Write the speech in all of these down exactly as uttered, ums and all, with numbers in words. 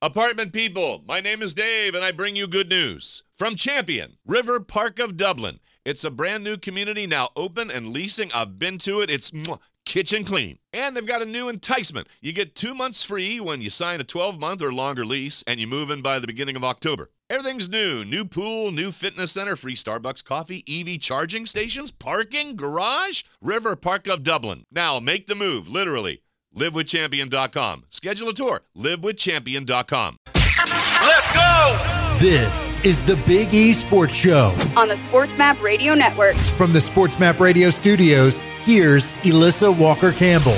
Apartment people, my name is Dave, and I bring you good news. From Champion, River Park of Dublin. It's a brand new community now open and leasing. I've been to it. It's mwah, kitchen clean. And they've got a new enticement. You get two months free when you sign a twelve-month or longer lease, and you move in by the beginning of October. Everything's new. New pool, new fitness center, free Starbucks coffee, E V charging stations, parking, garage. River Park of Dublin. Now make the move, literally. live with champion dot com. Schedule a tour. live with champion dot com. Let's go! This is the Big E Sports Show on the SportsMap Radio Network. From the SportsMap Radio studios, here's Elissa Walker-Campbell.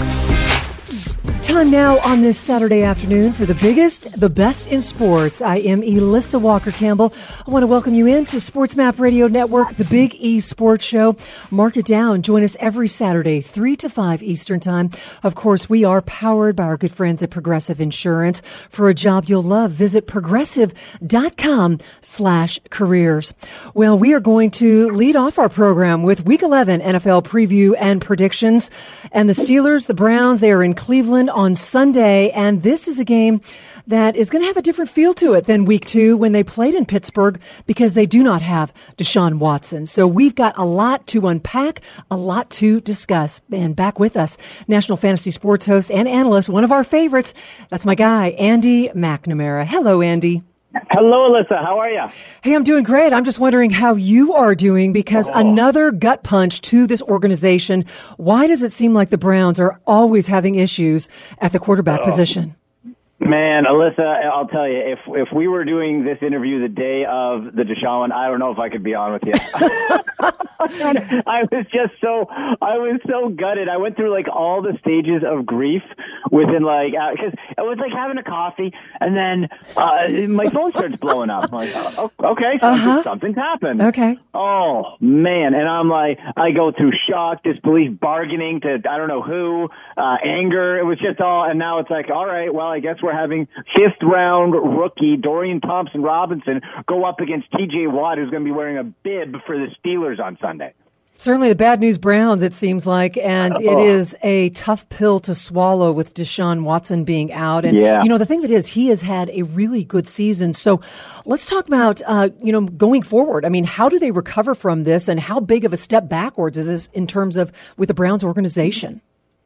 Time now on this Saturday afternoon for the biggest, the best in sports. I am Elissa Walker-Campbell. I want to welcome you into SportsMap Radio Network, the Big E Sports Show. Mark it down. Join us every Saturday, three to five Eastern Time. Of course, we are powered by our good friends at Progressive Insurance. For a job you'll love, visit progressive.com slash careers. Well, we are going to lead off our program with Week eleven N F L preview and predictions. And the Steelers, the Browns, they are in Cleveland on Sunday, and this is a game that is going to have a different feel to it than week two when they played in Pittsburgh because they do not have Deshaun Watson. So we've got a lot to unpack, a lot to discuss. And back with us, National Fantasy Sports host and analyst, one of our favorites, that's my guy, Andy McNamara. Hello, Andy. Hello, Alyssa. How are you? Hey, I'm doing great. I'm just wondering how you are doing because oh. another gut punch to this organization. Why does it seem like the Browns are always having issues at the quarterback oh. position? Man, Alyssa, I'll tell you, if if we were doing this interview the day of the Deshaun one, I don't know if I could be on with you. I was just so, I was so gutted. I went through like all the stages of grief within like, because uh, it was like having a coffee, and then uh, my phone starts blowing up. I'm like, oh, okay, uh-huh. something's happened. Okay. Oh, man. And I'm like, I go through shock, disbelief, bargaining to I don't know who, uh, anger. It was just all, and now it's like, all right, well, I guess we're having fifth round rookie Dorian Thompson-Robinson go up against T J Watt, who's going to be wearing a bib for the Steelers on Sunday. Certainly the bad news Browns, it seems like, and it is a tough pill to swallow with Deshaun Watson being out. And, yeah. you know, the thing of it is he has had a really good season. So let's talk about, uh, you know, going forward. I mean, how do they recover from this, and how big of a step backwards is this in terms of with the Browns organization?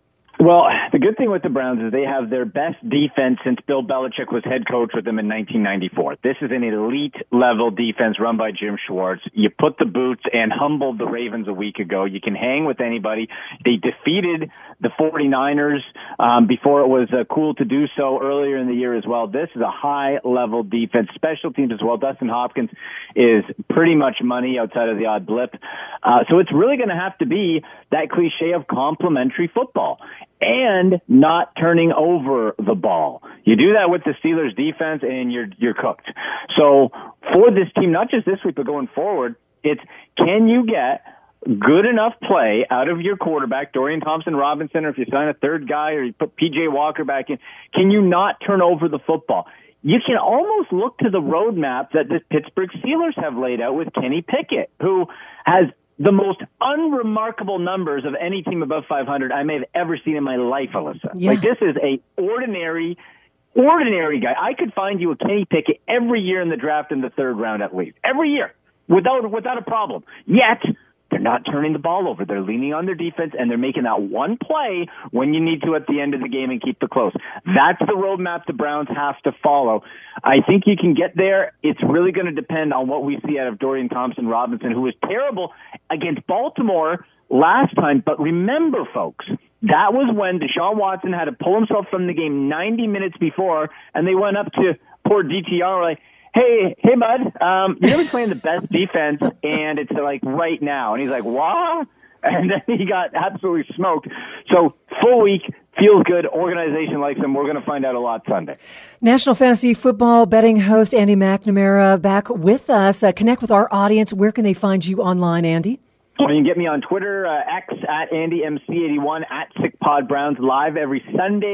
Well, the good thing with the Browns is they have their best defense since Bill Belichick was head coach with them in nineteen ninety-four. This is an elite-level defense run by Jim Schwartz. You put the boots and humbled the Ravens a week ago. You can hang with anybody. They defeated the 49ers um, before it was uh, cool to do so earlier in the year as well. This is a high-level defense. Special teams as well. Dustin Hopkins is pretty much money outside of the odd blip. Uh, so it's really going to have to be that cliche of complementary football and not turning over the ball. You do that with the Steelers defense and you're you're cooked. So for this team, not just this week, but going forward, it's can you get good enough play out of your quarterback, Dorian Thompson-Robinson, or if you sign a third guy or you put P J Walker back in, can you not turn over the football? You can almost look to the roadmap that the Pittsburgh Steelers have laid out with Kenny Pickett, who has the most unremarkable numbers of any team above five hundred I may have ever seen in my life, Alyssa. Yeah. Like, this is a ordinary, ordinary guy. I could find you a Kenny Pickett every year in the draft in the third round at least. Every year. Without, without a problem. Yet, they're not turning the ball over. They're leaning on their defense, and they're making that one play when you need to at the end of the game and keep it close. That's the roadmap the Browns have to follow. I think you can get there. It's really going to depend on what we see out of Dorian Thompson-Robinson, who was terrible against Baltimore last time. But remember, folks, that was when Deshaun Watson had to pull himself from the game ninety minutes before, and they went up to poor D T R like, Hey, hey, bud, um, you're going to be playing the best defense, and it's like right now. And he's like, what? And then he got absolutely smoked. So full week, feels good, organization likes him. We're going to find out a lot Sunday. National Fantasy Football betting host Andy McNamara back with us. Uh, connect with our audience. Where can they find you online, Andy? Well, you can get me on Twitter, uh, X, at Andy M C eighty-one, at SickPodBrowns, live every Sunday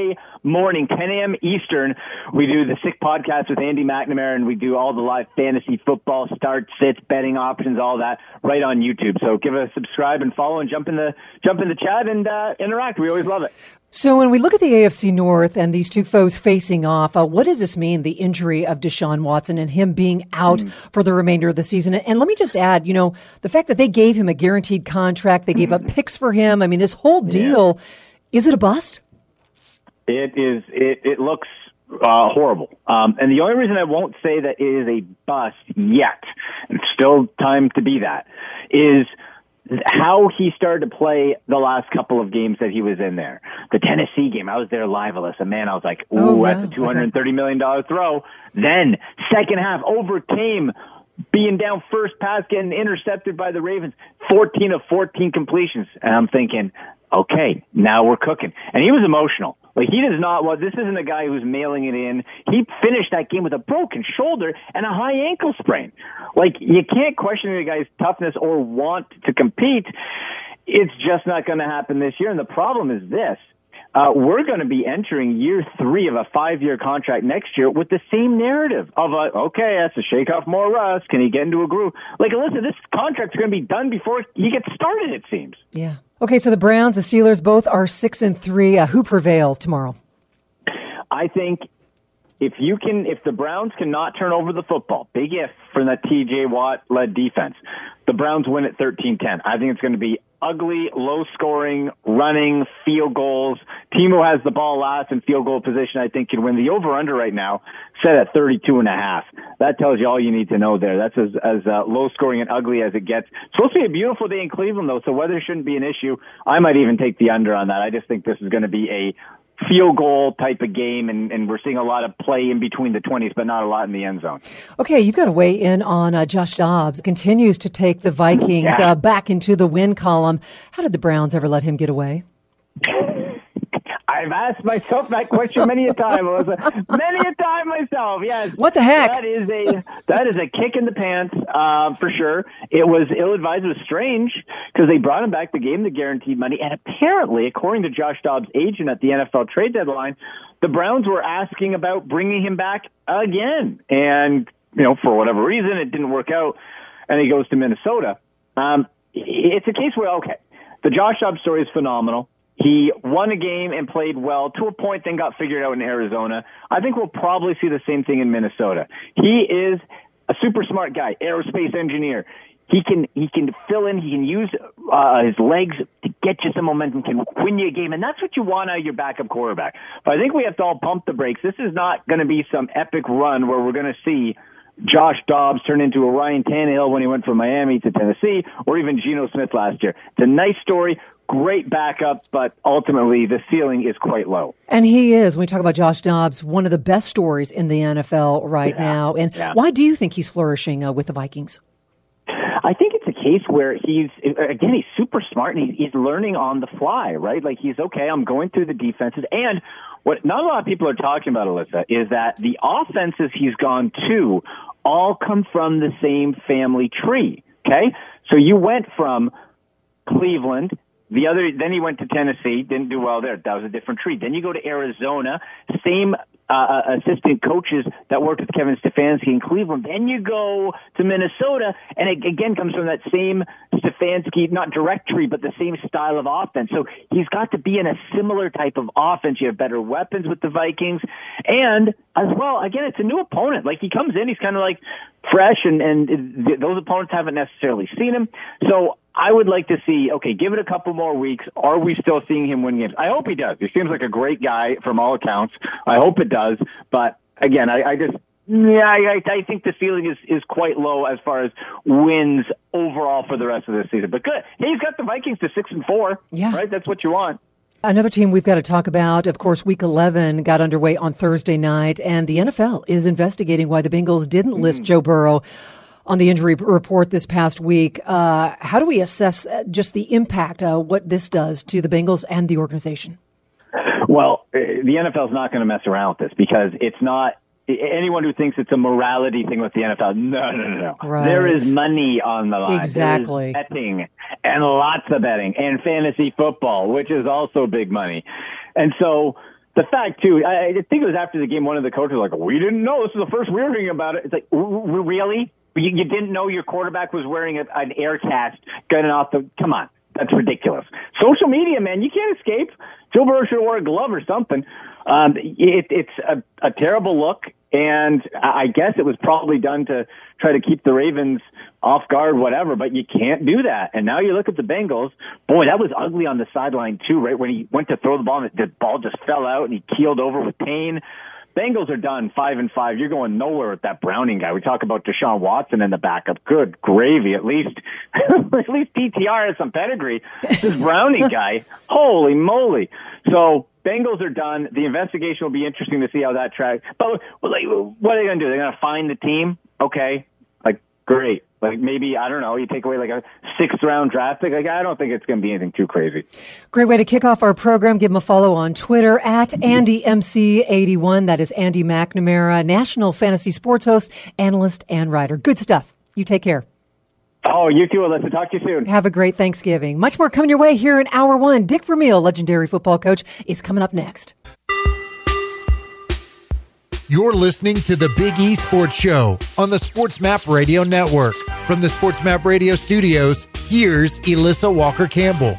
morning, ten a.m. Eastern. We do the Sick Podcast with Andy McNamara, and we do all the live fantasy football start, sits, betting options, all that right on YouTube. So give us a subscribe and follow and jump in the jump in the chat and uh, interact. We always love it. So when we look at the A F C North and these two foes facing off, uh, what does this mean, the injury of Deshaun Watson and him being out mm. for the remainder of the season? And let me just add, you know, the fact that they gave him a guaranteed contract, they gave mm. up picks for him. I mean, this whole deal, yeah. is it a bust? It is. It, it looks uh, horrible. Um, and the only reason I won't say that it is a bust yet, and it's still time to be that, is how he started to play the last couple of games that he was in there. The Tennessee game, I was there live, Alyssa. Man, I was like, ooh, oh, yeah. that's a two hundred thirty million dollars throw. Then, second half, overcame being down first pass, getting intercepted by the Ravens. fourteen of fourteen completions. And I'm thinking, okay, now we're cooking. And he was emotional. Like, he does not, well, this isn't a guy who's mailing it in. He finished that game with a broken shoulder and a high ankle sprain. Like, you can't question the guy's toughness or want to compete. It's just not going to happen this year. And the problem is this. Uh, we're going to be entering year three of a five-year contract next year with the same narrative of, a, okay, that's to shake off more rust. Can he get into a groove? Like, listen, this contract's going to be done before he gets started, it seems. Yeah. Okay, so the Browns, the Steelers, both are six and three. Uh, who prevails tomorrow? I think if you can, if the Browns cannot turn over the football, big if for that T J Watt-led defense, the Browns win at thirteen ten. I think it's going to be ugly, low-scoring, running, field goals. Team who has the ball last in field goal position, I think, can win. The over-under right now set at thirty-two and a half. That tells you all you need to know there. That's as, as uh, low-scoring and ugly as it gets. It's supposed to be a beautiful day in Cleveland, though, so weather shouldn't be an issue. I might even take the under on that. I just think this is going to be a field goal type of game, and, and we're seeing a lot of play in between the twenties, but not a lot in the end zone. Okay, you've got to weigh in on uh, Josh Dobbs. Continues to take the Vikings yeah. uh, back into the win column. How did the Browns ever let him get away? I've asked myself that question many a time, Melissa. Many a time myself, yes. What the heck? That is a that is a kick in the pants, uh, for sure. It was ill-advised. It was strange because they brought him back, they gave him the guaranteed money, and apparently, according to Josh Dobbs' agent at the N F L trade deadline, the Browns were asking about bringing him back again. And, you know, for whatever reason, it didn't work out, and he goes to Minnesota. Um, it's a case where, okay, the Josh Dobbs story is phenomenal. He won a game and played well to a point, then got figured out in Arizona. I think we'll probably see the same thing in Minnesota. He is a super smart guy, aerospace engineer. He can he can fill in. He can use uh, his legs to get you some momentum, can win you a game, and that's what you want out of your backup quarterback. But I think we have to all pump the brakes. This is not going to be some epic run where we're going to see Josh Dobbs turn into a Ryan Tannehill when he went from Miami to Tennessee, or even Geno Smith last year. It's a nice story. Great backup, but ultimately the ceiling is quite low. And he is, when we talk about Josh Dobbs, one of the best stories in the N F L right yeah, now. And yeah. why do you think he's flourishing uh, with the Vikings? I think it's a case where he's, again, he's super smart and he's, he's learning on the fly, right? Like he's, okay, I'm going through the defenses. And what not a lot of people are talking about, Alyssa, is that the offenses he's gone to all come from the same family tree, okay? So you went from Cleveland. The other, then he went to Tennessee, didn't do well there. That was a different tree. Then you go to Arizona, same uh, assistant coaches that worked with Kevin Stefanski in Cleveland. Then you go to Minnesota, and it again comes from that same Stefanski, not direct tree, but the same style of offense. So he's got to be in a similar type of offense. You have better weapons with the Vikings. And as well, again, it's a new opponent. Like he comes in, he's kind of like fresh, and, and those opponents haven't necessarily seen him. So I would like to see, okay, give it a couple more weeks. Are we still seeing him win games? I hope he does. He seems like a great guy from all accounts. I hope it does. But again, I, I just, yeah, I, I think the ceiling is, is quite low as far as wins overall for the rest of this season. But good. He's got the Vikings to six and four. Yeah. Right? That's what you want. Another team we've got to talk about, of course, Week eleven got underway on Thursday night, and the N F L is investigating why the Bengals didn't list mm. Joe Burrow on the injury report this past week. Uh, how do we assess just the impact, uh, what this does to the Bengals and the organization? Well, the N F L is not going to mess around with this because it's not anyone who thinks it's a morality thing with the N F L. No, no, no, no. Right. There is money on the line. Exactly. There is betting and lots of betting and fantasy football, which is also big money. And so the fact, too, I, I think it was after the game, one of the coaches was like, we didn't know. This is the first we were hearing about it. It's like, really? You, you didn't know your quarterback was wearing a, an air cast gunning off the – come on. That's ridiculous. Social media, man, you can't escape. Joe Burrow should have worn a glove or something. Um, it, it's a, a terrible look, and I guess it was probably done to try to keep the Ravens off guard, whatever, but you can't do that. And now you look at the Bengals. Boy, that was ugly on the sideline, too, right? When he went to throw the ball, and the ball just fell out, and he keeled over with pain. Bengals are done, five and five. You're going nowhere with that Browning guy. We talk about Deshaun Watson in the backup. Good gravy. At least, at least D T R has some pedigree. This Browning guy, holy moly! So Bengals are done. The investigation will be interesting to see how that tracks. But what are they going to do? They're going to find the team? Okay, like great. Like maybe, I don't know, you take away like a sixth round draft pick. Like I don't think it's going to be anything too crazy. Great way to kick off our program. Give him a follow on Twitter at Andy M C eighty-one. That is Andy McNamara, national fantasy sports host, analyst, and writer. Good stuff. You take care. Oh, you too, Alyssa. Talk to you soon. Have a great Thanksgiving. Much more coming your way here in hour one. Dick Vermeil, legendary football coach, is coming up next. You're listening to the Big E Sports Show on the Sports Map Radio Network. From the Sports Map Radio studios, here's Elissa Walker-Campbell.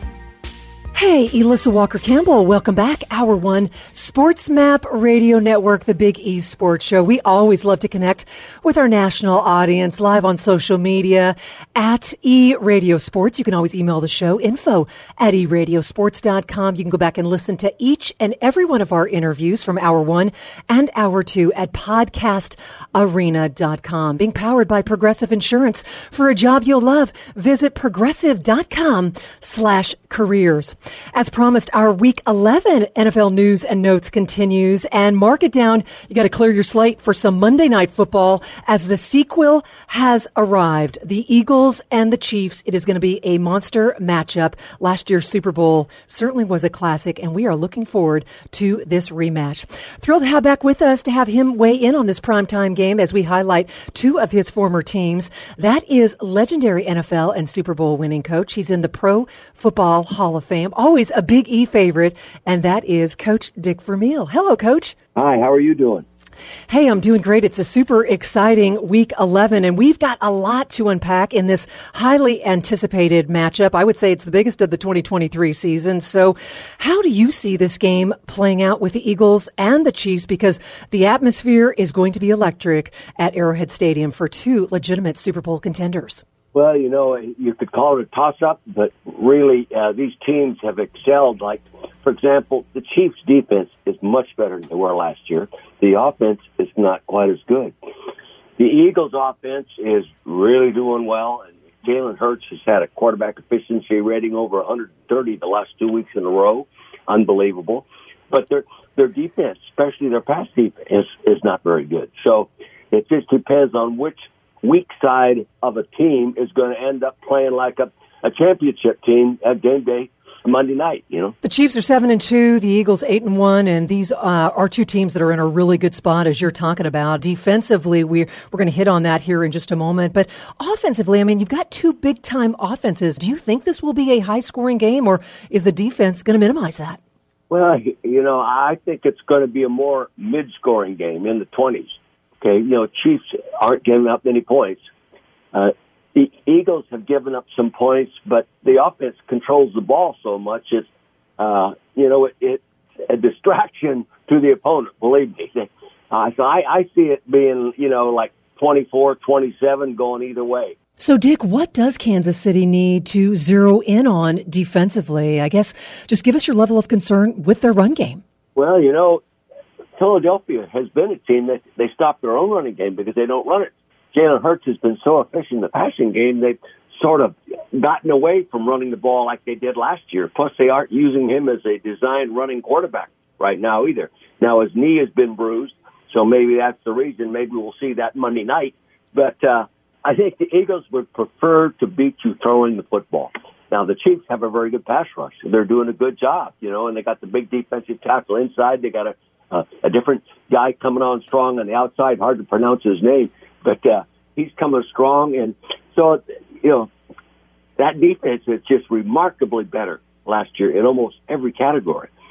Hey, Elissa Walker-Campbell. Welcome back. Hour one, Sports Map Radio Network, the Big E Sports Show. We always love to connect with our national audience live on social media at E Radio Sports. You can always email the show, info at e radio sports dot com. You can go back and listen to each and every one of our interviews from hour one and hour two at podcast arena dot com. Being powered by Progressive Insurance. For a job you'll love, visit progressive dot com slash careers. As promised, our Week eleven N F L news and notes continues. And mark it down, you got to clear your slate for some Monday Night Football as the sequel has arrived. The Eagles and the Chiefs. It is going to be a monster matchup. Last year's Super Bowl certainly was a classic, and we are looking forward to this rematch. Thrilled to have back with us to have him weigh in on this primetime game as we highlight two of his former teams. That is legendary N F L and Super Bowl winning coach. He's in the Pro Football Hall of Fame. Always a Big E favorite, and that is Coach Dick Vermeil. Hello, Coach. Hi, how are you doing? Hey, I'm doing great. It's a super exciting Week eleven, and we've got a lot to unpack in this highly anticipated matchup. I would say it's the biggest of the twenty twenty-three season. So how do you see this game playing out with the Eagles and the Chiefs? Because the atmosphere is going to be electric at Arrowhead Stadium for two legitimate Super Bowl contenders. Well, you know, you could call it a toss-up, but really uh, these teams have excelled. Like, for example, the Chiefs' defense is much better than they were last year. The offense is not quite as good. The Eagles' offense is really doing well, and Jalen Hurts has had a quarterback efficiency rating over one hundred thirty the last two weeks in a row. Unbelievable. But their their defense, especially their pass defense, is, is not very good. So it just depends on which weak side of a team is going to end up playing like a, a championship team at game day Monday night, you know. The Chiefs are seven and two, the Eagles eight and one, and these uh, are two teams that are in a really good spot, as you're talking about. Defensively, we're we're going to hit on that here in just a moment. But offensively, I mean, you've got two big time offenses. Do you think this will be a high scoring game, or is the defense going to minimize that? Well, you know, I think it's going to be a more mid scoring game in the twenties. Okay, you know, Chiefs aren't giving up many points. Uh, the Eagles have given up some points, but the offense controls the ball so much, it's, uh, you know, it, it's a distraction to the opponent, believe me. Uh, so I, I see it being, you know, like twenty-four twenty-seven going either way. So, Dick, what does Kansas City need to zero in on defensively? I guess just give us your level of concern with their run game. Well, you know, Philadelphia has been a team that they stop their own running game because they don't run it. Jalen Hurts has been so efficient in the passing game, they've sort of gotten away from running the ball like they did last year. Plus, they aren't using him as a designed running quarterback right now either. Now, his knee has been bruised, so maybe that's the reason. Maybe we'll see that Monday night. But uh, I think the Eagles would prefer to beat you throwing the football. Now, the Chiefs have a very good pass rush. They're doing a good job, you know, and they got the big defensive tackle inside. They got a Uh, a different guy coming on strong on the outside. Hard to pronounce his name, but uh, he's coming strong. And so, you know, that defense is just remarkably better last year in almost every category.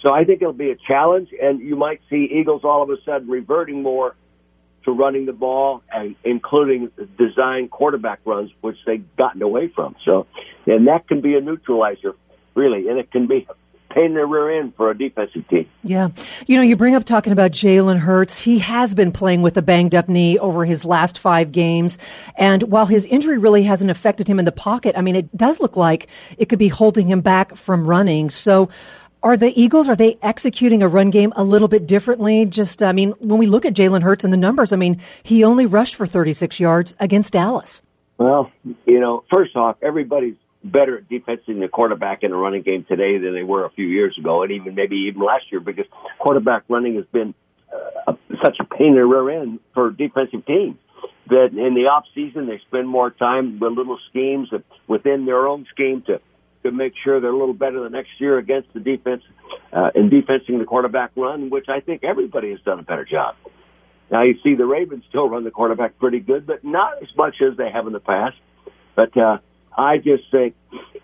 So I think it'll be a challenge, and you might see Eagles all of a sudden reverting more to running the ball, and including design quarterback runs, which they've gotten away from. So, and that can be a neutralizer, really, and it can be a pain in the rear end for a defensive team. Yeah. You know, you bring up talking about Jalen Hurts. He has been playing with a banged-up knee over his last five games, and while his injury really hasn't affected him in the pocket, I mean, it does look like it could be holding him back from running. So, are the Eagles, are they executing a run game a little bit differently? Just, I mean, when we look at Jalen Hurts and the numbers, I mean, he only rushed for thirty-six yards against Dallas. Well, you know, first off, everybody's better at defensing the quarterback in the running game today than they were a few years ago, and even maybe even last year, because quarterback running has been uh, such a pain in the rear end for defensive teams that in the off season they spend more time with little schemes within their own scheme to to make sure they're a little better the next year against the defense, uh, in defensing the quarterback run, which I think everybody has done a better job. Now you see the Ravens still run the quarterback pretty good, but not as much as they have in the past. But uh, I just think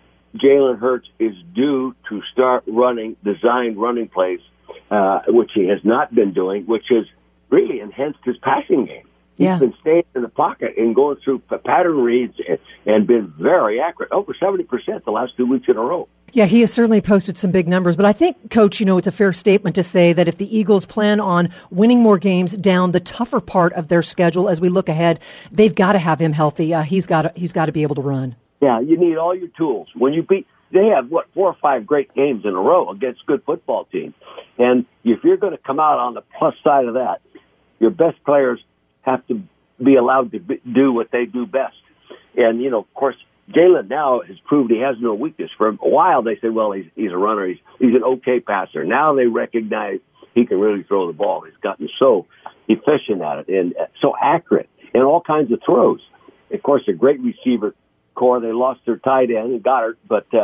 Jalen Hurts is due to start running designed running plays, uh, which he has not been doing, which has really enhanced his passing game. Yeah. He's been staying in the pocket and going through pattern reads and, and been very accurate, over seventy percent the last two weeks in a row. Yeah, he has certainly posted some big numbers. But I think, Coach, you know, it's a fair statement to say that if the Eagles plan on winning more games down the tougher part of their schedule as we look ahead, they've got to have him healthy. Uh, he's got to, he's got to be able to run. Yeah, you need all your tools. When you beat, they have, what, four or five great games in a row against good football teams. And if you're going to come out on the plus side of that, your best players have to be allowed to be, do what they do best. And, you know, of course, Jalen now has proved he has no weakness. For a while, they said, well, he's, he's a runner. He's, he's an okay passer. Now they recognize he can really throw the ball. He's gotten so efficient at it and so accurate in all kinds of throws. Of course, a great receiver core. They lost their tight end and Goddard, but uh,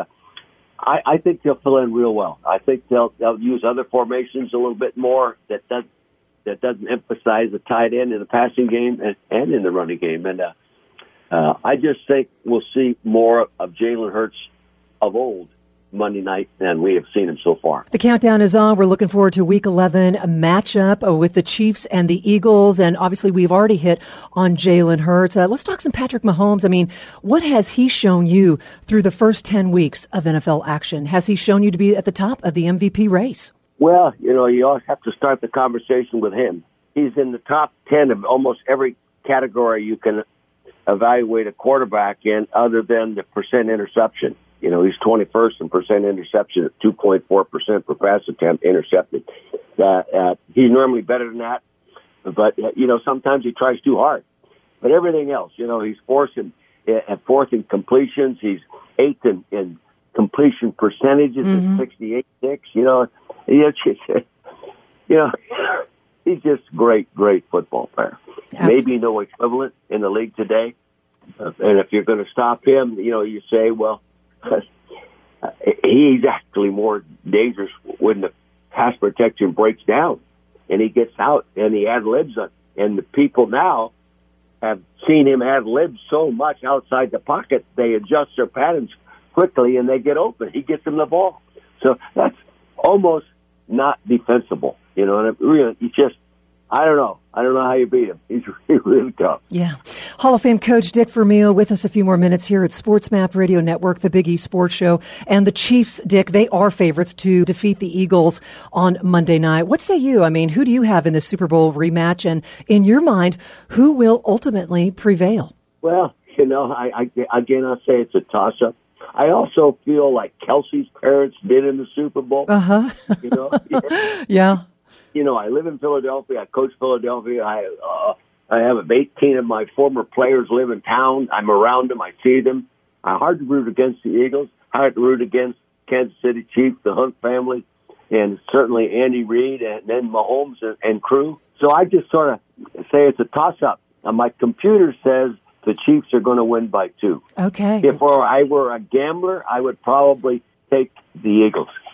I, I think they'll fill in real well. I think they'll, they'll use other formations a little bit more that does that doesn't emphasize the tight end in the passing game and, and in the running game. And uh, uh, I just think we'll see more of Jalen Hurts of old Monday night than we have seen him so far. The countdown is on. We're looking forward to Week eleven, a matchup with the Chiefs and the Eagles. And obviously, we've already hit on Jalen Hurts. Uh, let's talk some Patrick Mahomes. I mean, what has he shown you through the first ten weeks of N F L action? Has he shown you to be at the top of the M V P race? Well, you know, you always have to start the conversation with him. He's in the top ten of almost every category you can evaluate a quarterback in other than the percent interception. You know, he's twenty-first in percent interception at two point four percent per pass attempt intercepted. Uh, uh, he's normally better than that, but, uh, you know, sometimes he tries too hard. But everything else, you know, he's fourth in, uh, fourth in completions. He's eighth in, in completion percentages mm-hmm. at sixty-eight six. You know, you know, he's just great, great football player. Absolutely. Maybe no equivalent in the league today. Uh, and if you're going to stop him, you know, you say, well, he's actually more dangerous when the pass protection breaks down and he gets out and he ad-libs it. And the people now have seen him ad-lib so much outside the pocket, they adjust their patterns quickly and they get open. He gets them the ball. So that's almost not defensible. You know, and it really, you just, I don't know. I don't know how you beat him. He's really, really tough. Yeah. Hall of Fame coach Dick Vermeil with us a few more minutes here at SportsMap Radio Network, the Big East Sports Show. And the Chiefs, Dick, they are favorites to defeat the Eagles on Monday night. What say you? I mean, who do you have in the Super Bowl rematch? And in your mind, who will ultimately prevail? Well, you know, I, I again, I'll say it's a toss-up. I also feel like Kelsey's parents did in the Super Bowl. Uh-huh. You know? Yeah. Yeah. You know, I live in Philadelphia. I coach Philadelphia. I uh, I have eighteen of my former players live in town. I'm around them. I see them. I hard to root against the Eagles. Hard to root against Kansas City Chiefs, the Hunt family, and certainly Andy Reid and then Mahomes and, and crew. So I just sort of say it's a toss-up. And my computer says the Chiefs are going to win by two. Okay. If I were a gambler, I would probably take the Eagles.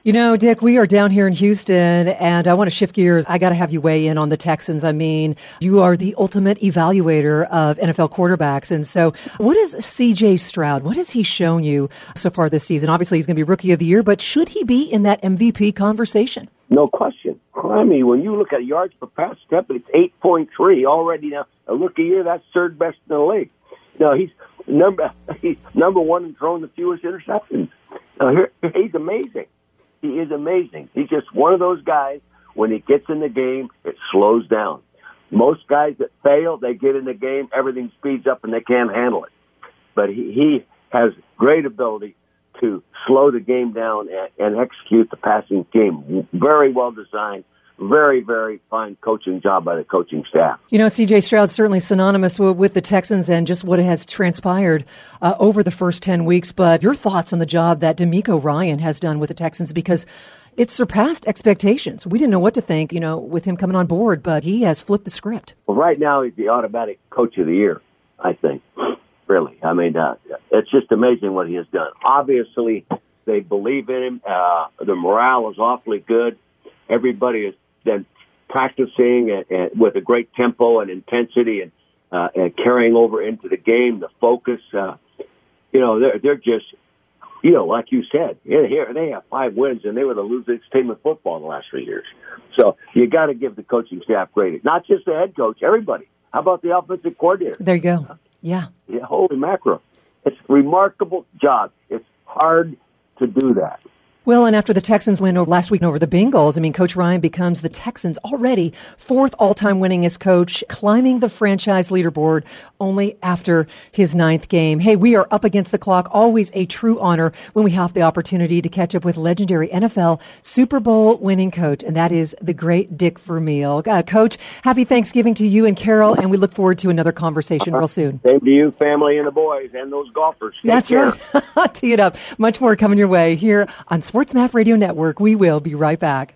You know, Dick, we are down here in Houston, and I want to shift gears. I got to have you weigh in on the Texans. I mean, you are the ultimate evaluator of N F L quarterbacks. And so what is C J Stroud? What has he shown you so far this season? Obviously, he's going to be Rookie of the Year, but should he be in that M V P conversation? No question. I mean, when you look at yards per pass step, it's eight point three already now. A Rookie year, that's third best in the league. No, he's number he's number one in throwing the fewest interceptions. Now, here, he's amazing. He is amazing. He's just one of those guys, when he gets in the game, it slows down. Most guys that fail, they get in the game, everything speeds up, and they can't handle it. But he, he has great ability to slow the game down and, and execute the passing game. Very well designed. Very, very fine coaching job by the coaching staff. You know, C J Stroud's certainly synonymous with, with the Texans and just what has transpired uh, over the first ten weeks. But your thoughts on the job that DeMeco Ryan has done with the Texans, because it's surpassed expectations. We didn't know what to think, you know, with him coming on board, but he has flipped the script. Well, right now he's the automatic coach of the year, I think. Really. I mean, uh, it's just amazing what he has done. Obviously, they believe in him. Uh, the morale is awfully good. Everybody is then practicing and, and with a great tempo and intensity and, uh, and carrying over into the game, the focus. Uh, you know, they're, they're just, you know, like you said, here they have five wins and they were the losing team in football in the last three years. So you got to give the coaching staff credit, not just the head coach, everybody. How about the offensive coordinator? There you go. Yeah. Yeah, holy mackerel. It's a remarkable job. It's hard to do that. Well, and after the Texans win over last week over the Bengals, I mean, Coach Ryan becomes the Texans' already fourth all-time winningest coach, climbing the franchise leaderboard only after his ninth game. Hey, we are up against the clock. Always a true honor when we have the opportunity to catch up with legendary N F L Super Bowl winning coach, and that is the great Dick Vermeil. Uh, Coach, happy Thanksgiving to you and Carol, and we look forward to another conversation real soon. Same to you, family, and the boys, and those golfers. Take That's care. right. Tee it up. Much more coming your way here on Sports Map Radio Network. We will be right back.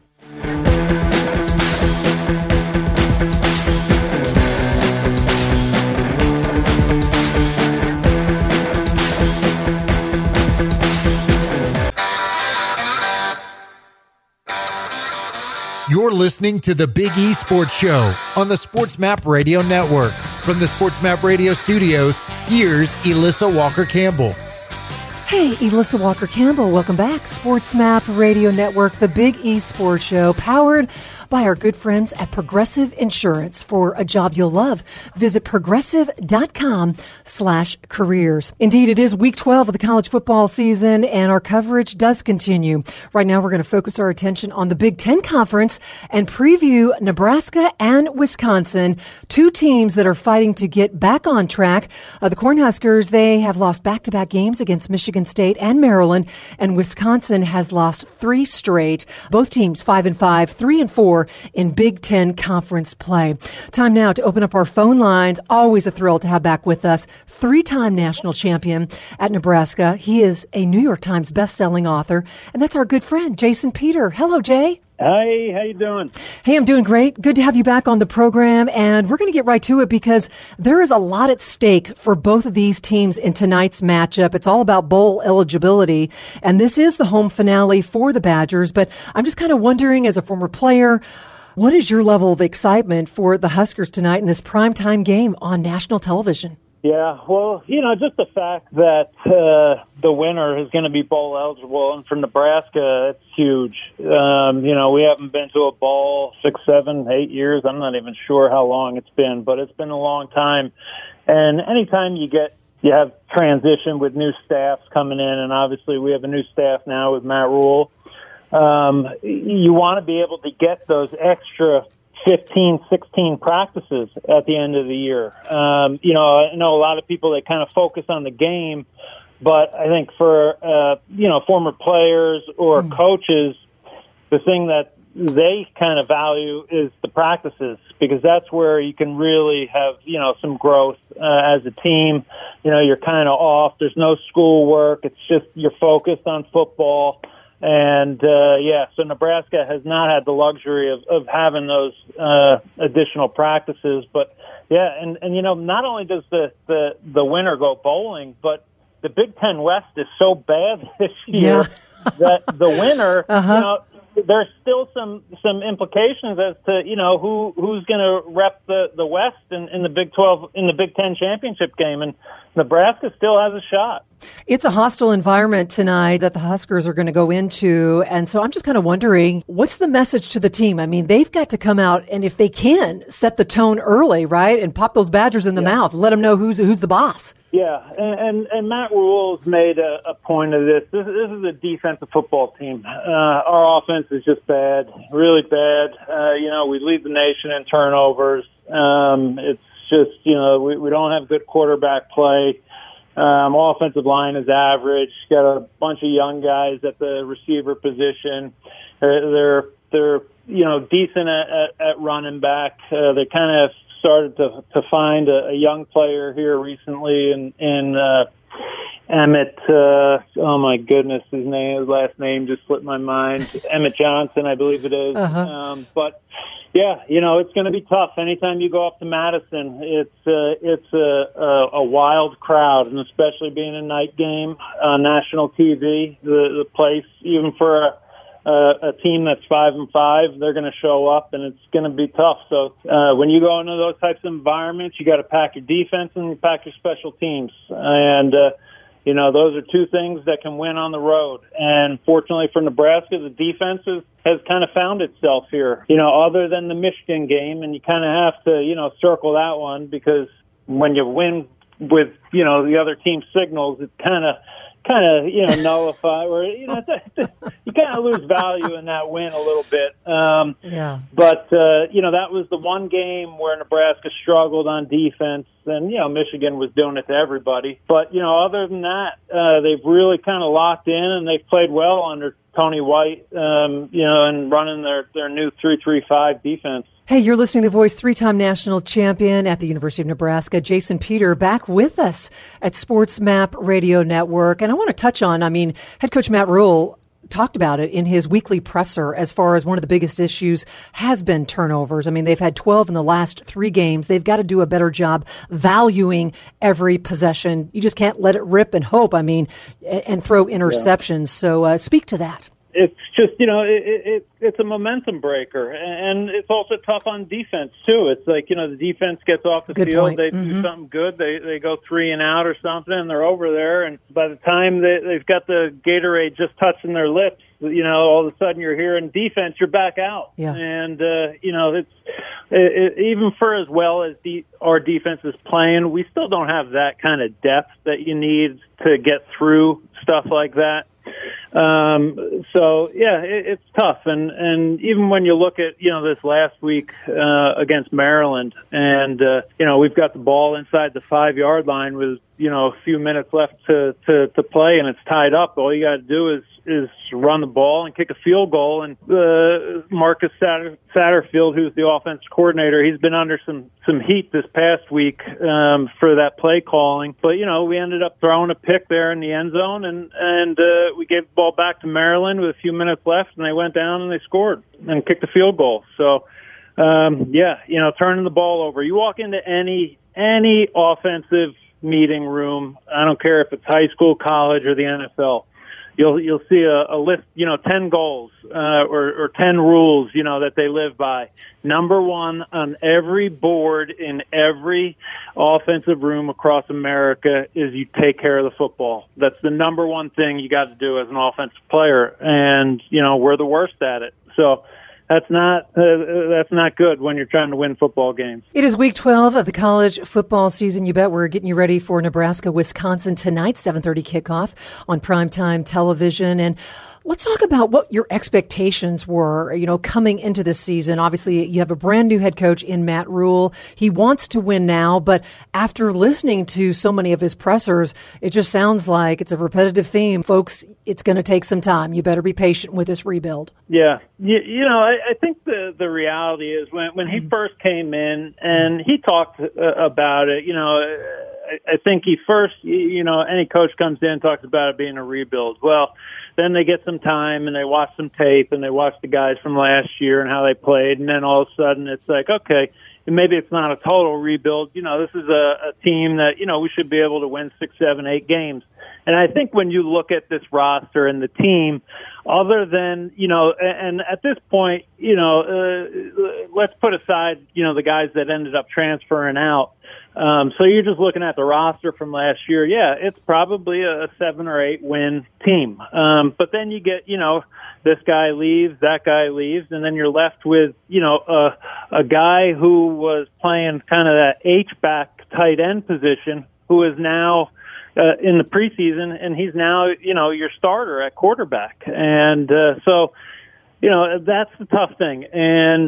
You're listening to the Big E Sports Show on the Sports Map Radio Network. From the Sports Map Radio studios, here's Elissa Walker-Campbell. Hey, Elissa Walker-Campbell, welcome back. Sports Map Radio Network, the Big E Sports Show, powered by our good friends at Progressive Insurance. For a job you'll love, visit progressive.com slash careers. Indeed, it is week twelve of the college football season, and our coverage does continue. Right now, we're going to focus our attention on the Big Ten Conference and preview Nebraska and Wisconsin, two teams that are fighting to get back on track. Uh, the Cornhuskers, they have lost back-to-back games against Michigan State and Maryland, and Wisconsin has lost three straight. Both teams five and five, three and four in Big Ten Conference play. Time now to open up our phone lines. Always a thrill to have back with us three-time national champion at Nebraska. He is a New York Times best-selling author, and that's our good friend, Jason Peter. Hello, Jay. Hey, how you doing? Hey, I'm doing great. Good to have you back on the program, and we're going to get right to it because there is a lot at stake for both of these teams in tonight's matchup. It's all about bowl eligibility, and this is the home finale for the Badgers, but I'm just kind of wondering, as a former player, what is your level of excitement for the Huskers tonight in this primetime game on national television? Yeah, well, you know, just the fact that uh, the winner is going to be bowl eligible, and for Nebraska, it's huge. Um, you know, we haven't been to a bowl six, seven, eight years. I'm not even sure how long it's been, but it's been a long time. And anytime you get, you have transition with new staffs coming in, and obviously we have a new staff now with Matt Rule, um, you want to be able to get those extra fifteen, sixteen practices at the end of the year. Um, you know, I know a lot of people, they kind of focus on the game, but I think for, uh, you know, former players or mm. coaches, the thing that they kind of value is the practices, because that's where you can really have, you know, some growth uh, as a team. You know, you're kind of off. There's no schoolwork. It's just you're focused on football. And, uh, yeah, so Nebraska has not had the luxury of, of having those uh, additional practices. But, yeah, and, and, you know, not only does the, the, the winner go bowling, but the Big Ten West is so bad this year. Yeah. that the winner, Uh-huh. you know, there's still some some implications as to, you know, who who's going to rep the the West in, in the Big twelve in the Big Ten championship game, and Nebraska still has a shot. It's a hostile environment tonight that the Huskers are going to go into. And so I'm just kind of wondering, what's the message to the team? I mean, they've got to come out and, if they can, set the tone early, right? And pop those Badgers in the Yeah. mouth. Let them know who's who's the boss. Yeah, and, and, and Matt Rule's made a, a point of this. This, this is a defensive football team. Uh, our offense is just bad, really bad. Uh, you know, we lead the nation in turnovers. Um, it's just, you know, we, we don't have good quarterback play. Um, offensive line is average. Got a bunch of young guys at the receiver position. They're, they're, they're you know, decent at, at, at running back. Uh, they kind of started to to find a, a young player here recently in in uh, Emmett. Uh, oh my goodness, his name, his last name just slipped my mind. Emmett Johnson, I believe it is. Uh-huh. Um, but yeah, you know, it's going to be tough. Anytime you go up to Madison, it's uh, it's a, a a wild crowd, and especially being a night game on national T V, the the place, even for a Uh, a team that's five and five, they're going to show up, and it's going to be tough. So uh, when you go into those types of environments, you got to pack your defense and you pack your special teams, and uh, you know those are two things that can win on the road. And fortunately for Nebraska, the defense is, has kind of found itself here. You know, other than the Michigan game, and you kind of have to you know circle that one, because when you win with you know the other team's signals, it kind of kind of, you know, nullify, or, you know, you kind of lose value in that win a little bit. Um, Yeah. But, uh, you know, that was the one game where Nebraska struggled on defense, and, you know, Michigan was doing it to everybody. But, you know, other than that, uh, they've really kind of locked in, and they've played well under Tony White, um, you know, and running their, their new three three five defense. Hey, you're listening to The Voice, three-time national champion at the University of Nebraska, Jason Peter, back with us at Sports Map Radio Network. And I want to touch on, I mean, head coach Matt Rhule talked about it in his weekly presser as far as one of the biggest issues has been turnovers. I mean, they've had twelve in the last three games. They've got to do a better job valuing every possession. You just can't let it rip and hope, I mean, and throw interceptions. Yeah. So uh, speak to that. It's just, you know, it, it, it's a momentum breaker, and it's also tough on defense, too. It's like, you know, the defense gets off the good field, point. they mm-hmm. do something good, they they go three and out or something, and they're over there, and by the time they, they've got the Gatorade just touching their lips, you know, all of a sudden you're hearing defense, you're back out. Yeah. And, uh, you know, it's it, it, even for as well as de- our defense is playing, we still don't have that kind of depth that you need to get through stuff like that. Um, so yeah, it, it's tough. And, and even when you look at, you know, this last week, uh, against Maryland, and, uh, you know, we've got the ball inside the five yard line with, you know, a few minutes left to, to, to play, and it's tied up. All you got to do is, is run the ball and kick a field goal. And, uh, Marcus Satter- Satterfield, who's the offense coordinator, he's been under some, some heat this past week, um, for that play calling. But, you know, we ended up throwing a pick there in the end zone, and, and, uh, we gave the ball back to Maryland with a few minutes left, and they went down and they scored and kicked a field goal. So, um, yeah, you know, turning the ball over. You walk into any, any offensive meeting room, I don't care if it's high school, college, or the N F L, you'll you'll see a, a list, you know, ten goals uh, or, or ten rules, you know, that they live by. Number one on every board in every offensive room across America is you take care of the football. That's the number one thing you got to do as an offensive player, and you know we're the worst at it. So. That's not uh, that's not good when you're trying to win football games. It is week twelve of the college football season. You bet we're getting you ready for Nebraska, Wisconsin tonight, seven thirty kickoff on primetime television. And let's talk about what your expectations were, you know, coming into this season. Obviously, you have a brand new head coach in Matt Rhule. He wants to win now, but after listening to so many of his pressers, it just sounds like it's a repetitive theme. Folks, it's going to take some time. You better be patient with this rebuild. Yeah. You, you know, I, I think the, the reality is when, when he first came in and he talked uh, about it, you know, I, I think he first, you know, any coach comes in and talks about it being a rebuild. Well, then they get some time and they watch some tape and they watch the guys from last year and how they played. And then all of a sudden it's like, okay, maybe it's not a total rebuild. You know, this is a, a team that, you know, we should be able to win six, seven, eight games. And I think when you look at this roster and the team, other than, you know, and at this point, you know, uh, let's put aside, you know, the guys that ended up transferring out. Um, so you're just looking at the roster from last year. Yeah, it's probably a seven or eight win team. Um, but then you get, you know, this guy leaves, that guy leaves, and then you're left with, you know, a, a guy who was playing kind of that H-back tight end position who is now uh, in the preseason, and he's now, you know, your starter at quarterback. And uh, so, you know, that's the tough thing. And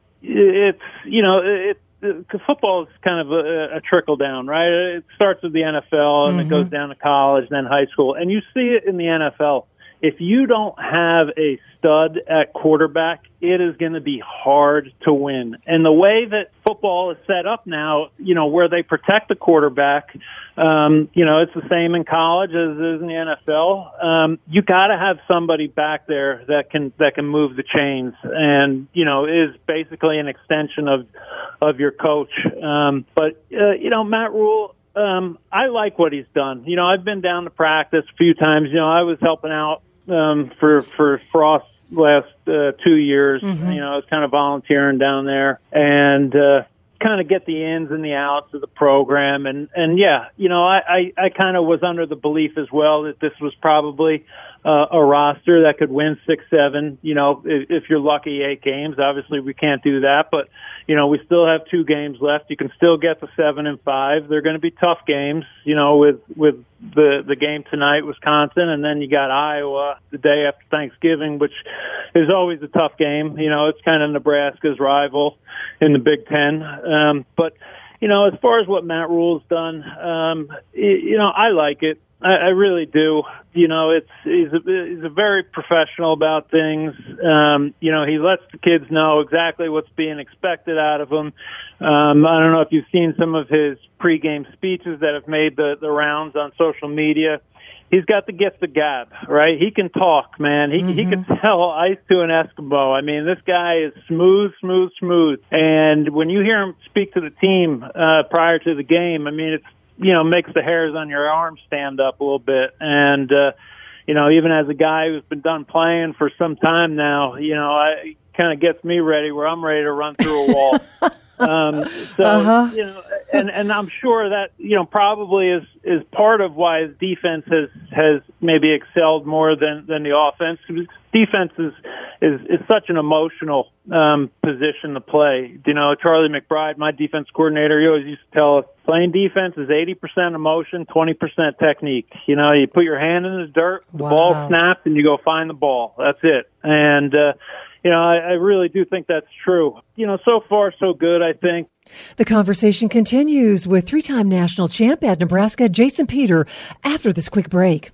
it's, you know, it, football is kind of a, a trickle down, right? It starts with the N F L and mm-hmm. it goes down to college, then high school. And you see it in the N F L. If you don't have a stud at quarterback, it is going to be hard to win. And the way that football is set up now, you know, where they protect the quarterback, um, you know, it's the same in college as it is in the N F L. Um, you got to have somebody back there that can that can move the chains, and you know, is basically an extension of of your coach. Um, but uh, you know, Matt Rule. Um, I like what he's done. You know, I've been down to practice a few times. You know, I was helping out um, for for Frost last uh, two years. Mm-hmm. You know, I was kind of volunteering down there and uh, kind of get the ins and the outs of the program. And and yeah, you know, I I, I kind of was under the belief as well that this was probably uh, a roster that could win six, seven. You know, if, if you're lucky, eight games. Obviously, we can't do that, but. You know, we still have two games left. You can still get to seven and five. They're going to be tough games, you know, with, with the, the game tonight, Wisconsin, and then you got Iowa the day after Thanksgiving, which is always a tough game. You know, it's kind of Nebraska's rival in the Big Ten. Um, but, you know, as far as what Matt Rule's done, um, you know, I like it. I, I really do. You know, it's he's a, he's a very professional about things. Um, you know, he lets the kids know exactly what's being expected out of them. Um, I don't know if you've seen some of his pregame speeches that have made the, the rounds on social media. He's got the gift of gab, right? He can talk, man. He mm-hmm. he can sell ice to an Eskimo. I mean, this guy is smooth, smooth, smooth. And when you hear him speak to the team uh, prior to the game, I mean, it's you know, makes the hairs on your arms stand up a little bit. And, uh, you know, even as a guy who's been done playing for some time now, you know, I kind of gets me ready where I'm ready to run through a wall. um, so, uh-huh. you know, and, and I'm sure that, you know, probably is, is part of why his defense has, has maybe excelled more than, than the offense. Defense is, is, is such an emotional um, position to play. You know, Charlie McBride, my defense coordinator, he always used to tell us, playing defense is eighty percent emotion, twenty percent technique. You know, you put your hand in the dirt, the wow. ball snaps, and you go find the ball. That's it. And, uh, you know, I, I really do think that's true. You know, so far, so good, I think. The conversation continues with three-time national champ at Nebraska, Jason Peter, after this quick break.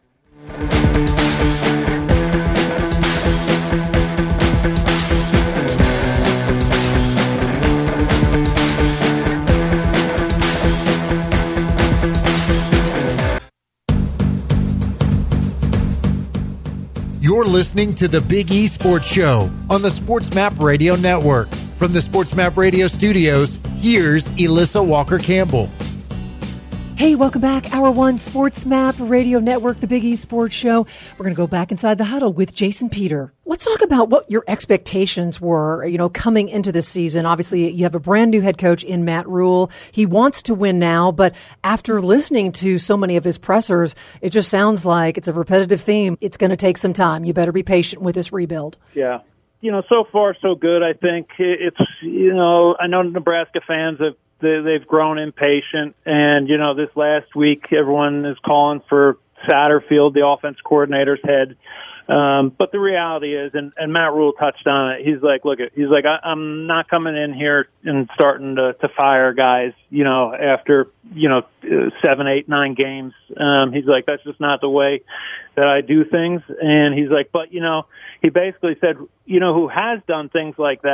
You're listening to the Big E Sports Show on the Sports Map Radio Network. From the Sports Map Radio studios, here's Elissa Walker-Campbell. Hey, welcome back. Hour one, Sports Map Radio Network, the Big E Sports Show. We're going to go back inside the huddle with Jason Peter. Let's talk about what your expectations were, you know, coming into this season. Obviously, you have a brand new head coach in Matt Rule. He wants to win now, but after listening to so many of his pressers, it just sounds like it's a repetitive theme. It's going to take some time. You better be patient with this rebuild. Yeah. You know, so far, so good, I think. It's, you know, I know Nebraska fans have they've grown impatient, and, you know, this last week everyone is calling for Satterfield, the offense coordinator's head. Um, but the reality is, and, and Matt Rule touched on it, he's like, look, he's like, I, I'm not coming in here and starting to, to fire guys, you know, after, you know, seven, eight, nine games. Um, he's like, that's just not the way that I do things. And he's like, but, you know, he basically said, you know, who has done things like that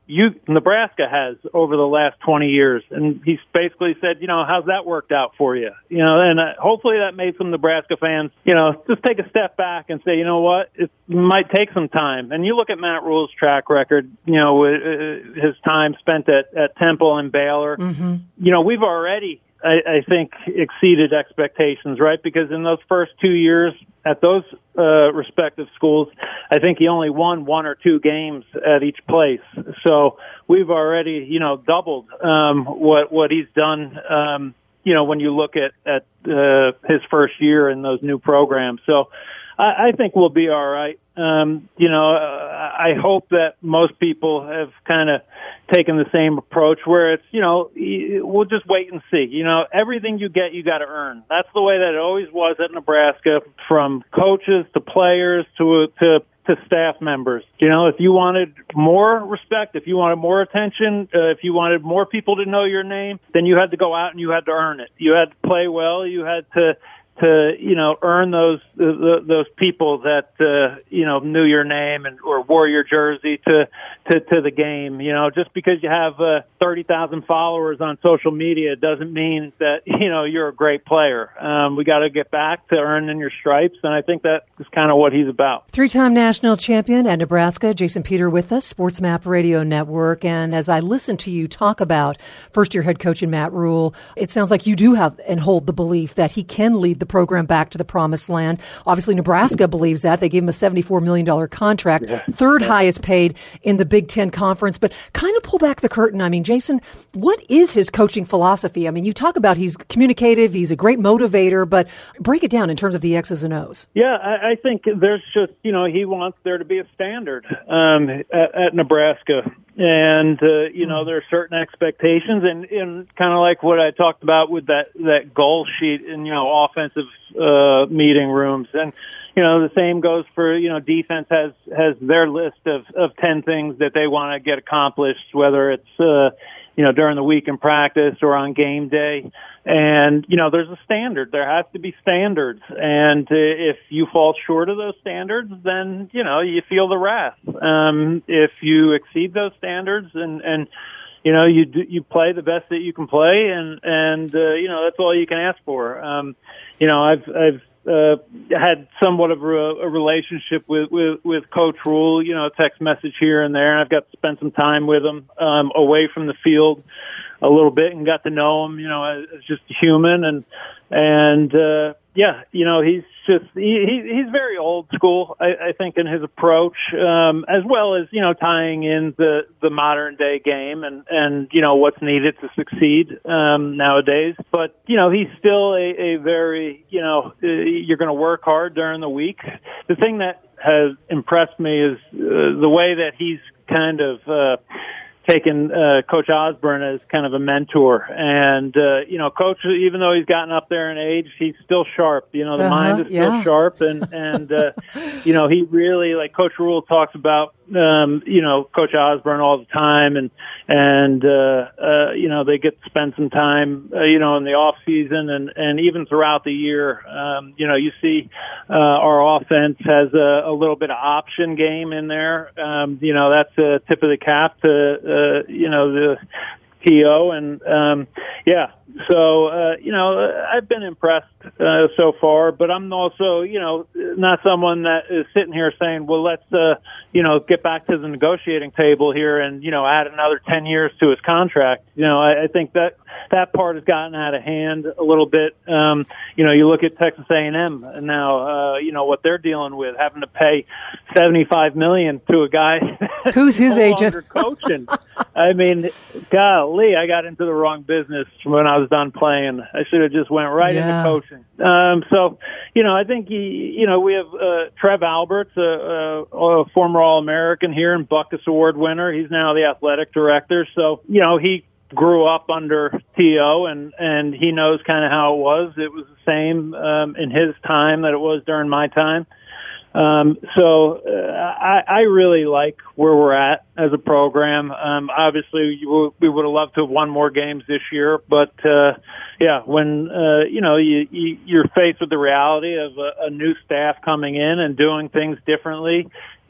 you Nebraska has over the last twenty years. And he's basically said, you know, how's that worked out for you? You know, and uh, hopefully that made some Nebraska fans, you know, just take a step back and say, you know what, it might take some time. And you look at Matt Rule's track record, you know, uh, his time spent at, at Temple and Baylor. Mm-hmm. You know, we've already, I, I think, exceeded expectations, right? Because in those first two years at those uh, respective schools, I think he only won one or two games at each place. So we've already, you know, doubled um, what what he's done. Um, you know, when you look at at uh, his first year in those new programs, so I, I think we'll be all right. Um, you know, uh, I hope that most people have kind of taken the same approach where it's, you know, we'll just wait and see. You know, everything you get, you got to earn. That's the way that it always was at Nebraska, from coaches to players to to to staff members. You know, if you wanted more respect, if you wanted more attention, uh, if you wanted more people to know your name, then you had to go out and you had to earn it. You had to play well. You had to to, you know, earn those uh, those people that, uh, you know, knew your name and or wore your jersey to, to, to the game. You know, just because you have uh, thirty thousand followers on social media doesn't mean that, you know, you're a great player. Um, we got to get back to earning your stripes, and I think that is kind of what he's about. Three-time national champion at Nebraska, Jason Peter with us, SportsMap Radio Network. And as I listen to you talk about first-year head coach in Matt Rule, it sounds like you do have and hold the belief that he can lead the program back to the promised land. Obviously, Nebraska believes that. They gave him a seventy-four million dollars contract, yeah. third highest paid in the Big Ten Conference. But kind of pull back the curtain. I mean, Jason, what is his coaching philosophy? I mean, you talk about he's communicative, he's a great motivator, but break it down in terms of the X's and O's. Yeah, I, I think there's just, you know, he wants there to be a standard um, at, at Nebraska. And, uh, you know, there are certain expectations, and, and kind of like what I talked about with that, that goal sheet in, you know, offensive uh, meeting rooms. And, you know, the same goes for, you know, defense has, has their list of, of ten things that they want to get accomplished, whether it's, uh, you know, during the week in practice or on game day. And, you know, there's a standard. There has to be standards. And uh, if you fall short of those standards, then, you know, you feel the wrath. Um, if you exceed those standards and, and, you know, you do, you play the best that you can play, and, and, uh, you know, that's all you can ask for. Um, you know, I've, I've, Uh, had somewhat of a, a relationship with, with, with Coach Rule, you know, a text message here and there. And I've got to spend some time with him um, away from the field a little bit and got to know him, you know, as, as just a human. And, and uh, yeah, you know, he's just, he, he he's very old school, I, I think, in his approach, um, as well as, you know, tying in the, the modern day game and, and, you know, what's needed to succeed um, nowadays. But, you know, he's still a, a very, you know, you're going to work hard during the week. The thing that has impressed me is uh, the way that he's kind of, uh, taken uh, Coach Osborne as kind of a mentor. And, uh, you know, Coach, even though he's gotten up there in age, he's still sharp. You know, the uh-huh, mind is still yeah. sharp. And, and uh, you know, he really, like Coach Rule talks about, um, you know, Coach Osborne all the time. And, and uh, uh, you know, they get to spend some time, uh, you know, in the off season and, and even throughout the year. Um, you know, you see uh, our offense has a, a little bit of option game in there. Um, you know, that's a tip of the cap to, Uh, you know, the T O and, um, yeah, so, uh, you know, I've been impressed, uh, so far, but I'm also, you know, not someone that is sitting here saying, well, let's, uh, you know, get back to the negotiating table here and, you know, add another ten years to his contract. You know, I, I think that that part has gotten out of hand a little bit. Um, you know, you look at Texas A and M and now, uh, you know, what they're dealing with, having to pay seventy-five million dollars to a guy who's his no agent coaching. I mean, golly, I got into the wrong business when I was done playing. I should have just went right yeah. into coaching. Um, so, you know, I think he, you know, we have uh, Trev Alberts, a, a, a former All-American here and Buckus Award winner. He's now the athletic director. So, you know, he grew up under T O and, and he knows kind of how it was. It was the same um, in his time that it was during my time. Um, so uh, I, I really like where we're at as a program. Um, obviously, you, we would have loved to have won more games this year, but uh, yeah, when uh, you know you, you, you're faced with the reality of a, a new staff coming in and doing things differently,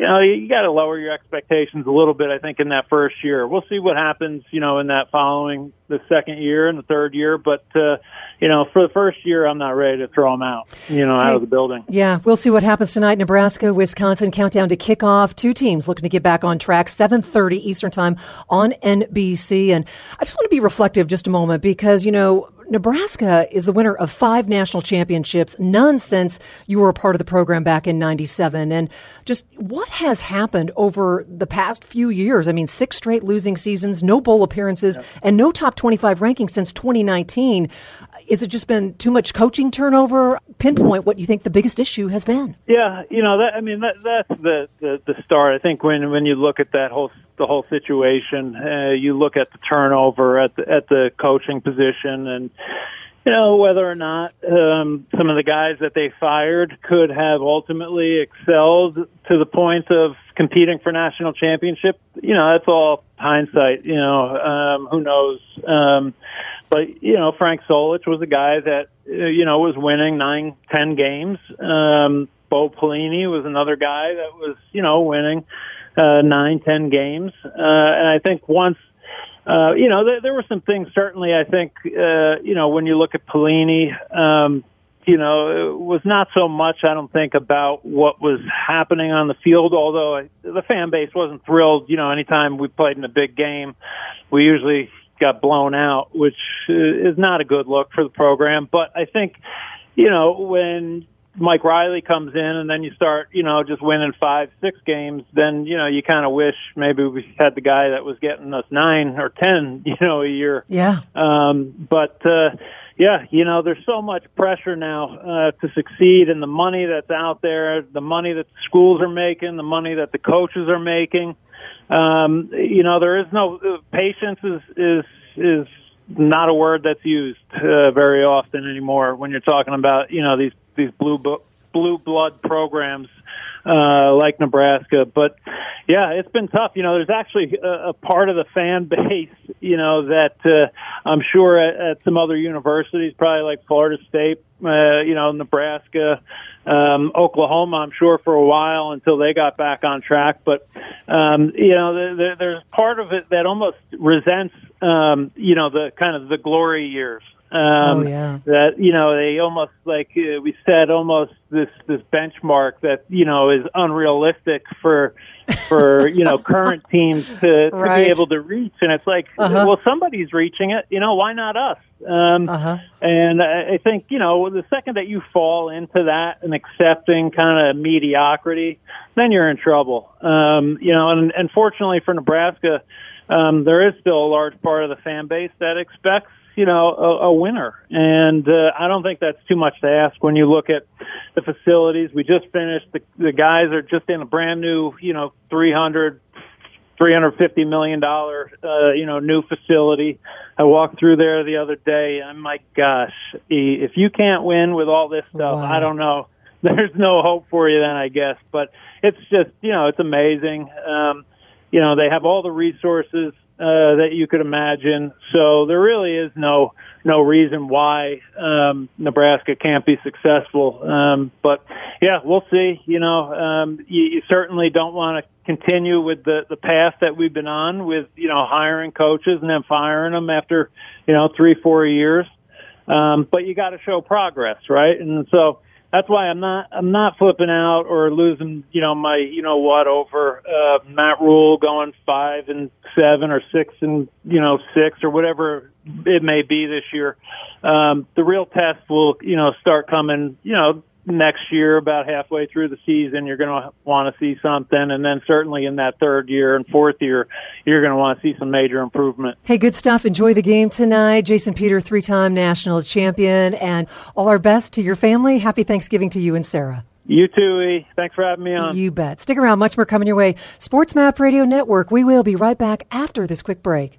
you know, you got to lower your expectations a little bit, I think, in that first year. We'll see what happens, you know, in that following the second year and the third year. But, uh, you know, for the first year, I'm not ready to throw them out, you know, out hey, of the building. Yeah, we'll see what happens tonight. Nebraska, Wisconsin, countdown to kickoff. Two teams looking to get back on track, seven thirty Eastern time on N B C. And I just want to be reflective just a moment because, you know, Nebraska is the winner of five national championships, none since you were a part of the program back in ninety-seven. And just what has happened over the past few years? I mean, six straight losing seasons, no bowl appearances, yeah. and no top twenty-five ranking since twenty nineteen. Is it just been too much coaching turnover? Pinpoint what you think the biggest issue has been. Yeah, you know, that, I mean, that, that's the, the, the start. I think when, when you look at that whole the whole situation, uh, you look at the turnover at the, at the coaching position and, you know, whether or not um, some of the guys that they fired could have ultimately excelled to the point of competing for national championship. You know, that's all hindsight, you know, um, who knows. Um, but, you know, Frank Solich was a guy that, uh, you know, was winning nine, ten games. Um, Bo Pelini was another guy that was, you know, winning uh, nine, ten games. Uh, and I think once, Uh, you know, there, there were some things, certainly, I think, uh, you know, when you look at Pelini, um, you know, it was not so much, I don't think, about what was happening on the field, although I, the fan base wasn't thrilled. You know, anytime we played in a big game, we usually got blown out, which is not a good look for the program. But I think, you know, when Mike Riley comes in and then you start, you know, just winning five, six games, then, you know, you kind of wish maybe we had the guy that was getting us nine or ten, you know, a year. Yeah. Um, but, uh, yeah, you know, there's so much pressure now uh, to succeed, and the money that's out there, the money that the schools are making, the money that the coaches are making. Um, you know, there is no uh, patience is, is, is not a word that's used uh, very often anymore when you're talking about, you know, these these blue blue blood programs uh, like Nebraska. But yeah, it's been tough. You know, there's actually a, a part of the fan base, you know, that uh, I'm sure at, at some other universities, probably like Florida State, uh, you know, Nebraska, um, Oklahoma, I'm sure for a while until they got back on track. But, um, you know, there, there, there's part of it that almost resents, um, you know, the kind of the glory years. Um, oh, yeah. That, you know, they almost, like uh, we said, almost this, this benchmark that, you know, is unrealistic for, for, you know, current teams to, to right. be able to reach. And it's like, uh-huh. well, somebody's reaching it, you know, why not us? Um, uh-huh. And I think, you know, the second that you fall into that and accepting kind of mediocrity, then you're in trouble. Um, you know, and unfortunately for Nebraska, um, there is still a large part of the fan base that expects, you know, a, a winner. And uh, I don't think that's too much to ask when you look at the facilities. We just finished. The, the guys are just in a brand new, you know, three hundred, three hundred fifty million dollars, uh, you know, new facility. I walked through there the other day. I'm like, gosh, if you can't win with all this stuff, wow. I don't know. There's no hope for you then, I guess. But it's just, you know, it's amazing. Um, you know, they have all the resources Uh, that you could imagine. So there really is no no reason why um, Nebraska can't be successful. Um, but, yeah, we'll see. You know, um, you, you certainly don't want to continue with the, the path that we've been on with, you know, hiring coaches and then firing them after, you know, three, four years. Um, but you got to show progress, right? And so that's why I'm not I'm not flipping out or losing, you know, my, you know what, over uh, Matt Rule going five and seven or six and, you know, six or whatever it may be this year. Um, the real test will, you know, start coming, you know, next year, about halfway through the season. You're going to want to see something. And then certainly in that third year and fourth year, you're going to want to see some major improvement. Hey, good stuff. Enjoy the game tonight. Jason Peter, three-time national champion, and all our best to your family. Happy Thanksgiving to you and Sarah. You too, E. Thanks for having me on. You bet. Stick around. Much more coming your way. Sports Map Radio Network. We will be right back after this quick break.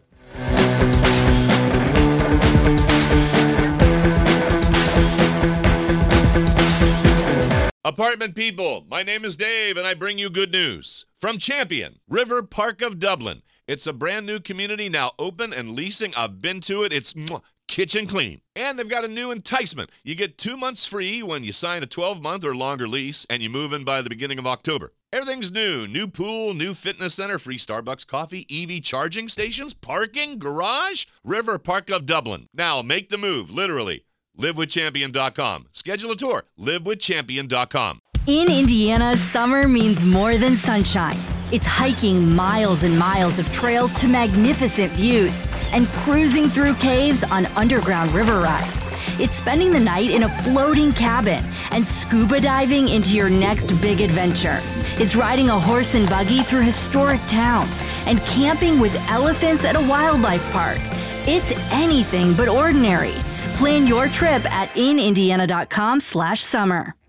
Apartment people, my name is Dave, and I bring you good news. From Champion, River Park of Dublin. It's a brand new community now open and leasing. I've been to it. It's mwah, kitchen clean. And they've got a new enticement. You get two months free when you sign a twelve-month or longer lease and you move in by the beginning of October. Everything's new. New pool, new fitness center, free Starbucks coffee, E V charging stations, parking, garage, River Park of Dublin. Now make the move, literally. live with champion dot com. Schedule a tour. live with champion dot com. In Indiana, summer means more than sunshine. It's hiking miles and miles of trails to magnificent views and cruising through caves on underground river rides. It's spending the night in a floating cabin and scuba diving into your next big adventure. It's riding a horse and buggy through historic towns and camping with elephants at a wildlife park. It's anything but ordinary. Plan your trip at in indiana dot com slash summer.